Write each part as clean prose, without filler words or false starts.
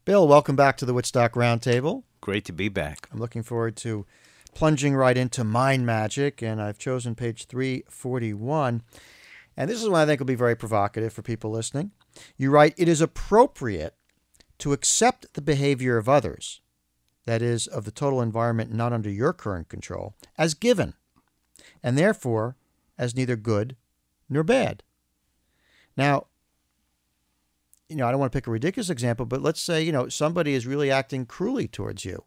Bill, welcome back to the Woodstock Roundtable. Great to be back. I'm looking forward to plunging right into mind magic, and I've chosen page 341. And this is one I think will be very provocative for people listening. You write, it is appropriate to accept the behavior of others, that is, of the total environment not under your current control, as given, and therefore as neither good nor bad. Now, I don't want to pick a ridiculous example, but let's say, somebody is really acting cruelly towards you.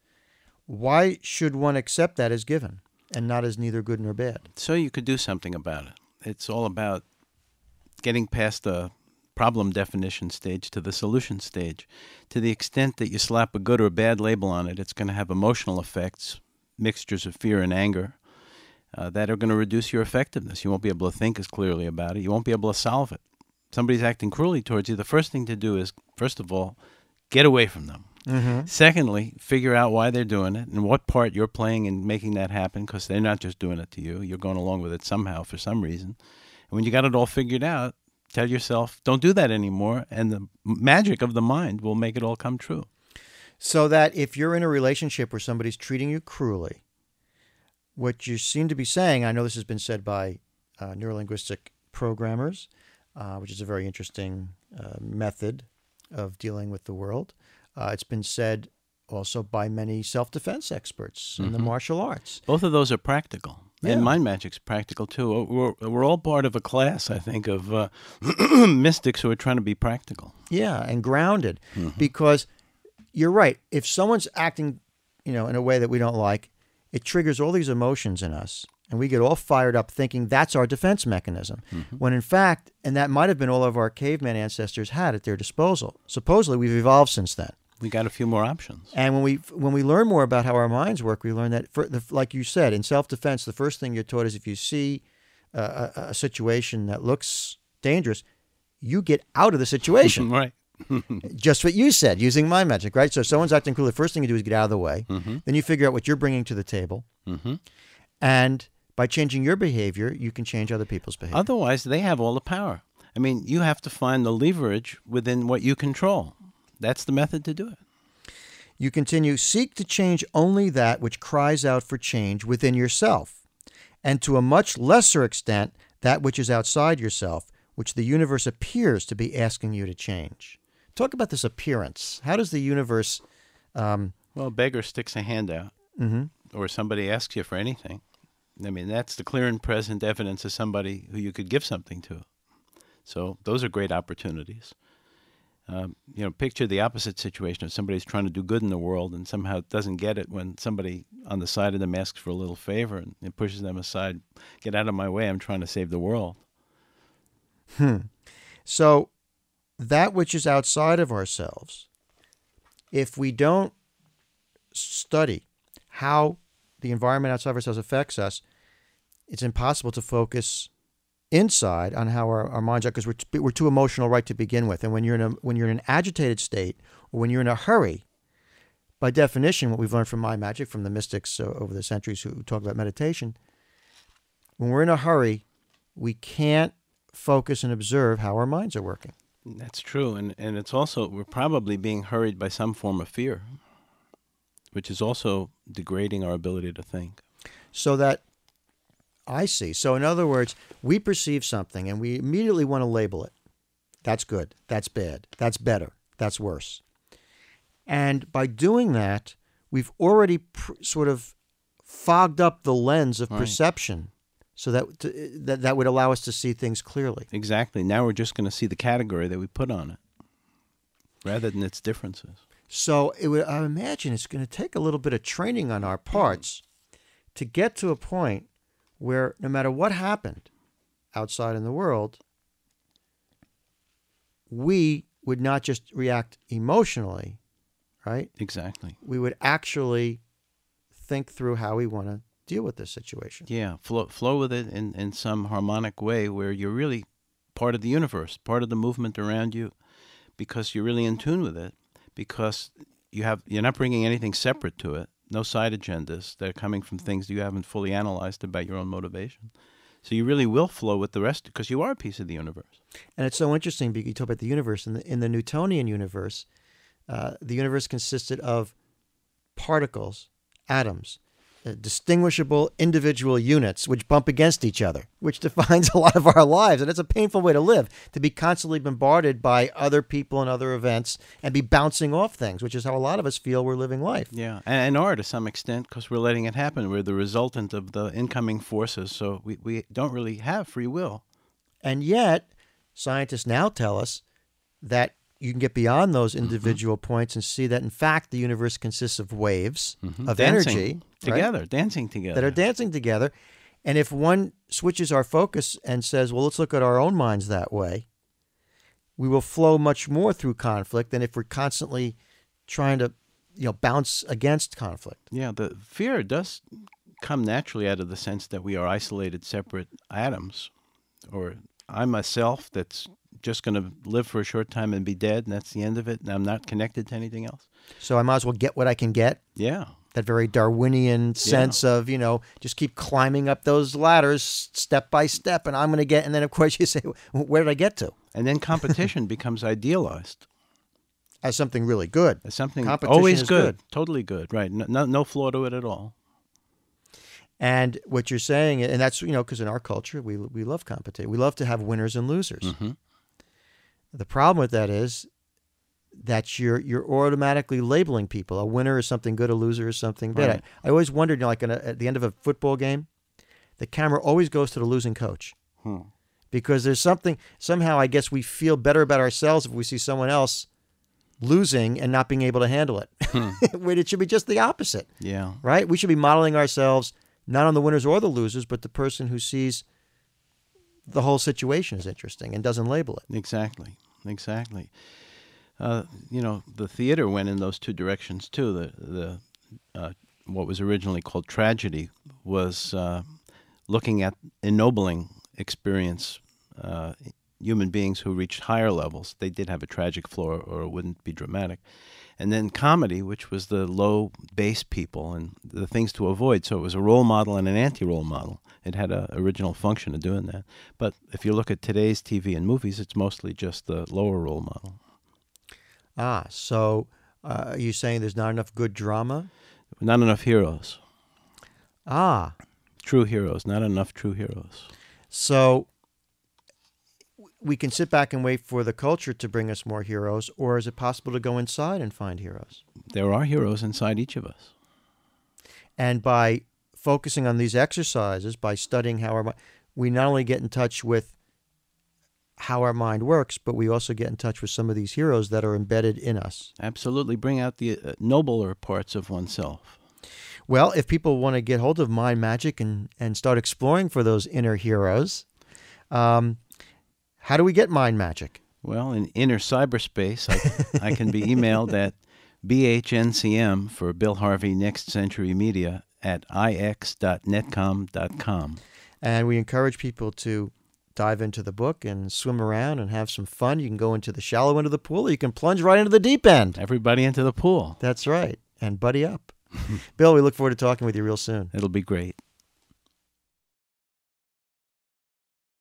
Why should one accept that as given and not as neither good nor bad? So you could do something about it. It's all about getting past the problem definition stage to the solution stage. To the extent that you slap a good or bad label on it, it's going to have emotional effects, mixtures of fear and anger, that are going to reduce your effectiveness. You won't be able to think as clearly about it. You won't be able to solve it. Somebody's acting cruelly towards you, the first thing to do is, first of all, get away from them. Mm-hmm. Secondly, figure out why they're doing it and what part you're playing in making that happen, because they're not just doing it to you. You're going along with it somehow for some reason. And when you got it all figured out, tell yourself, don't do that anymore, and the magic of the mind will make it all come true. So that if you're in a relationship where somebody's treating you cruelly, what you seem to be saying, I know this has been said by neurolinguistic programmers, which is a very interesting method of dealing with the world. It's been said also by many self-defense experts in the martial arts. Both of those are practical. Yeah. And mind magic's practical, too. We're all part of a class, I think, of mystics who are trying to be practical. Yeah, and grounded. Because you're right. If someone's acting, in a way that we don't like, it triggers all these emotions in us. And we get all fired up thinking that's our defense mechanism. When in fact, and that might have been all of our caveman ancestors had at their disposal. Supposedly, we've evolved since then. We got a few more options. And when we learn more about how our minds work, we learn that, like you said, in self-defense, the first thing you're taught is if you see a situation that looks dangerous, you get out of the situation. Right. Just what you said, using mind magic, right? So if someone's acting cool, the first thing you do is get out of the way. Then you figure out what you're bringing to the table. And by changing your behavior, you can change other people's behavior. Otherwise, they have all the power. I mean, you have to find the leverage within what you control. That's the method to do it. You continue, seek to change only that which cries out for change within yourself, and to a much lesser extent, that which is outside yourself, which the universe appears to be asking you to change. Talk about this appearance. How does the universe... Well, a beggar sticks a hand out, or somebody asks you for anything. I mean, that's the clear and present evidence of somebody who you could give something to. So those are great opportunities. Picture the opposite situation if somebody's trying to do good in the world and somehow doesn't get it when somebody on the side of them asks for a little favor and it pushes them aside. Get out of my way, I'm trying to save the world. So that which is outside of ourselves, if we don't study how the environment outside of ourselves affects us, it's impossible to focus inside on how our minds are, because we're too emotional right to begin with. And when you're in an agitated state, or when you're in a hurry, by definition, what we've learned from mind magic, from the mystics over the centuries who talk about meditation, when we're in a hurry, we can't focus and observe how our minds are working. That's true. And it's also, we're probably being hurried by some form of fear, which is also degrading our ability to think. So that, I see. So in other words, we perceive something and we immediately want to label it. That's good. That's bad. That's better. That's worse. And by doing that, we've already sort of fogged up the lens of perception, so that would allow us to see things clearly. Exactly. Now we're just going to see the category that we put on it, rather than its differences. So I imagine it's going to take a little bit of training on our parts to get to a point where no matter what happened outside in the world, we would not just react emotionally, right? Exactly. We would actually think through how we want to deal with this situation. Yeah, flow with it in some harmonic way where you're really part of the universe, part of the movement around you, because you're really in tune with it, because you're not bringing anything separate to it. No side agendas that are coming from things you haven't fully analyzed about your own motivation. So you really will flow with the rest because you are a piece of the universe. And it's so interesting because you talk about the universe. In the Newtonian universe, the universe consisted of particles, atoms, distinguishable individual units which bump against each other, which defines a lot of our lives. And it's a painful way to live, to be constantly bombarded by other people and other events and be bouncing off things, which is how a lot of us feel we're living life. Yeah, and are to some extent because we're letting it happen. We're the resultant of the incoming forces, so we don't really have free will. And yet, scientists now tell us that you can get beyond those individual points and see that, in fact, the universe consists of waves of energy together, dancing together. That are dancing together. And if one switches our focus and says, well, let's look at our own minds that way, we will flow much more through conflict than if we're constantly trying to bounce against conflict. Yeah, the fear does come naturally out of the sense that we are isolated, separate atoms. Or I'm a self that's just going to live for a short time and be dead, and that's the end of it, and I'm not connected to anything else. So I might as well get what I can get. Yeah. That very Darwinian sense of, just keep climbing up those ladders step by step, and I'm going to get, and then of course you say, where did I get to? And then competition becomes idealized. As something really good. As something always good. Totally good, right. No flaw to it at all. And what you're saying, and that's, because in our culture, we love competition. We love to have winners and losers. Mm-hmm. The problem with that is that you're automatically labeling people. A winner is something good, a loser is something bad. Right. I always wondered, at the end of a football game, the camera always goes to the losing coach. Because there's somehow I guess we feel better about ourselves if we see someone else losing and not being able to handle it. When it should be just the opposite. Yeah. Right? We should be modeling ourselves not on the winners or the losers, but the person who sees the whole situation is interesting and doesn't label it. Exactly. The theater went in those two directions too. The what was originally called tragedy was looking at ennobling experience, human beings who reached higher levels. They did have a tragic flaw, or it wouldn't be dramatic. And then comedy, which was the low base people and the things to avoid. So it was a role model and an anti-role model. It had an original function of doing that. But if you look at today's TV and movies, it's mostly just the lower role model. So are you saying there's not enough good drama? Not enough heroes. True heroes, not enough true heroes. So we can sit back and wait for the culture to bring us more heroes, or is it possible to go inside and find heroes? There are heroes inside each of us. And by focusing on these exercises, by studying how our mind, we not only get in touch with how our mind works, but we also get in touch with some of these heroes that are embedded in us. Absolutely. Bring out the nobler parts of oneself. Well, if people want to get hold of Mind Magic and start exploring for those inner heroes, how do we get Mind Magic? Well, in inner cyberspace, I can be emailed at bhncm for Bill Harvey Next Century Media at ix.netcom.com. And we encourage people to dive into the book and swim around and have some fun. You can go into the shallow end of the pool, or you can plunge right into the deep end. Everybody into the pool. That's right. And buddy up. Bill, we look forward to talking with you real soon. It'll be great.